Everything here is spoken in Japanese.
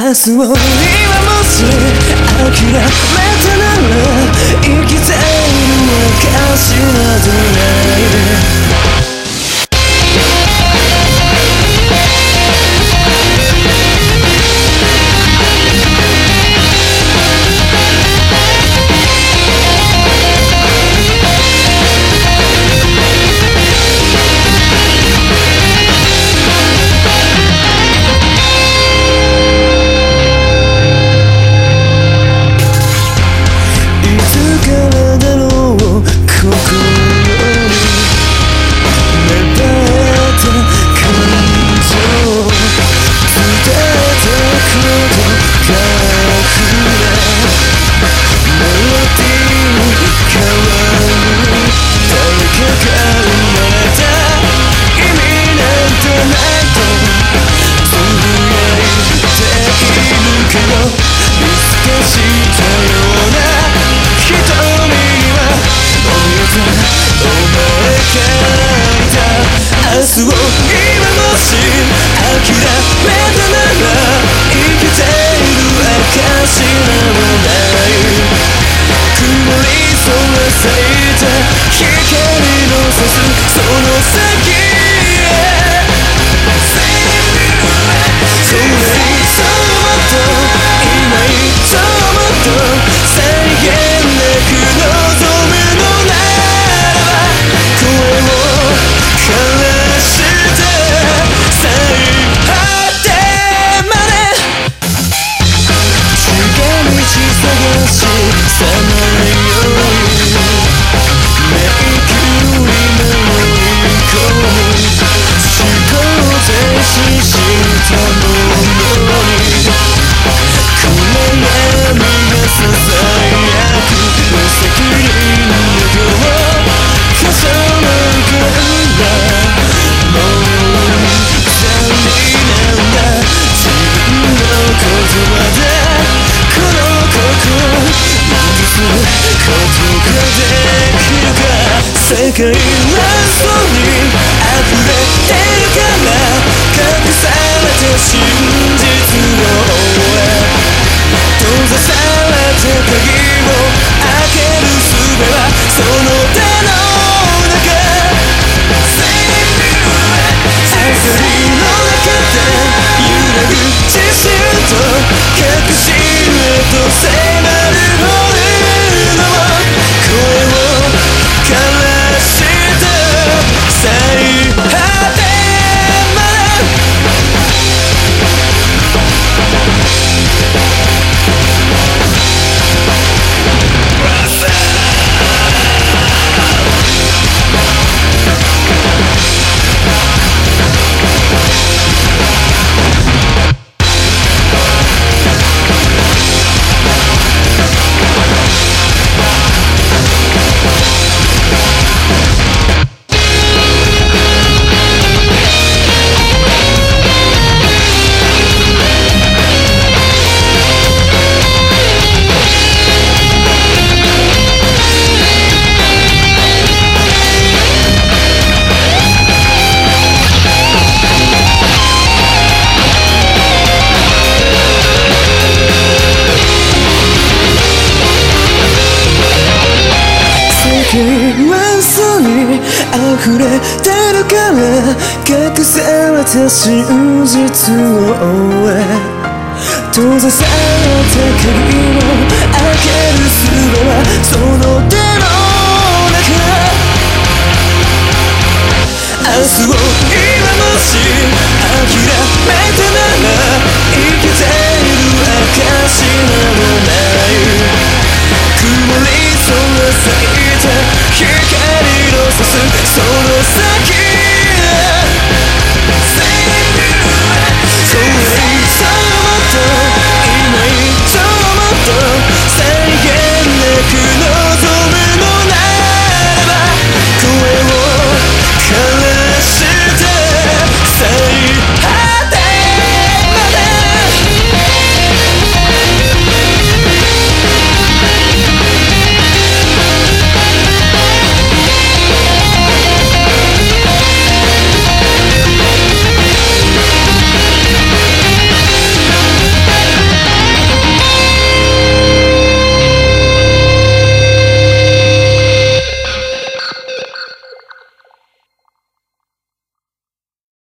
明日を今もし諦めたなら生きている証などない明日を今もし諦めたなら生きている証などない曇り空咲いた光の差すその先へそれ以上もっといないともっと際限なく望むのならば声を枯して最果てまで近道探しさないように迷宮に迷い込む思考停止したものに暗闇がささやく無責任な今日重なるからもう残念なんだ自分の言葉でこの心許すことができるか世界はそうに溢れてるから隠された真実を閉ざされた鍵を開ける術はその手の中明かりの中で揺らぐ自信と確信へと迫るホルノも声を枯らした最果てまで嘘に溢れてるから隠された真実を追え閉ざされた鍵を開ける術はその手の中明日を今もし諦めて